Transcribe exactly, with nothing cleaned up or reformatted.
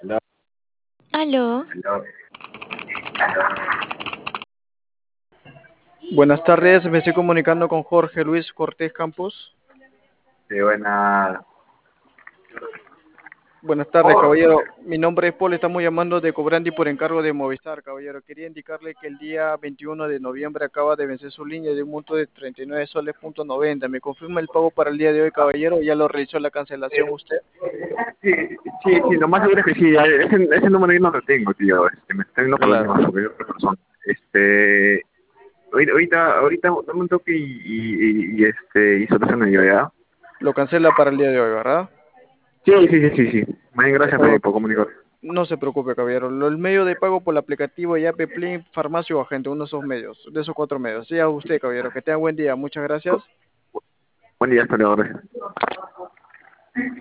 Aló, Aló, aló. Buenas tardes, me estoy comunicando con Jorge Luis Cortés Campos. Sí, buena. Buenas tardes, Oh, caballero. Mi nombre es Paul, estamos llamando de Cobrandi por encargo de Movistar, caballero. Quería indicarle que el día veintiuno de noviembre acaba de vencer su línea de un monto de treinta y nueve soles punto noventa. ¿Me confirma el pago para el día de hoy, caballero? ¿Ya lo realizó la cancelación usted? sí, sí, sí, lo más seguro es que sí. ya, Ese, ese número yo no lo tengo, tío. Este, me estoy viendo por la Claro. misma porque yo otra persona. Este, ahorita, ahorita, ahorita dame un toque y, y, y, y, este, y soluciono yo, ¿ya? Lo cancela para el día de hoy, ¿verdad? Sí, sí, sí, sí, sí. Más bien, gracias Está bien. por, por comunicar. No se preocupe, caballero. Lo- El medio de pago por el aplicativo ya Plin, Farmacia o Agente, uno de esos medios, de esos cuatro medios. Sí, a usted, caballero. Que tenga buen día. Muchas gracias. Buen día, hasta luego. Gracias.